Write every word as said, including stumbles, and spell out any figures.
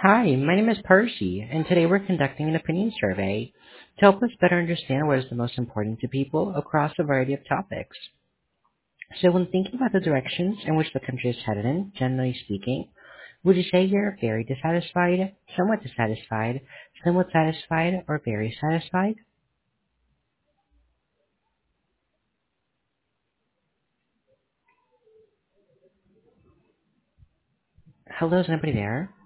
Hi, my name is Percy, and today we're conducting an opinion survey to help us better understand what is the most important to people across a variety of topics. So when thinking about the directions in which the country is headed in, generally speaking, would you say you're very dissatisfied, somewhat dissatisfied, somewhat satisfied, or very satisfied? Hello, is anybody there?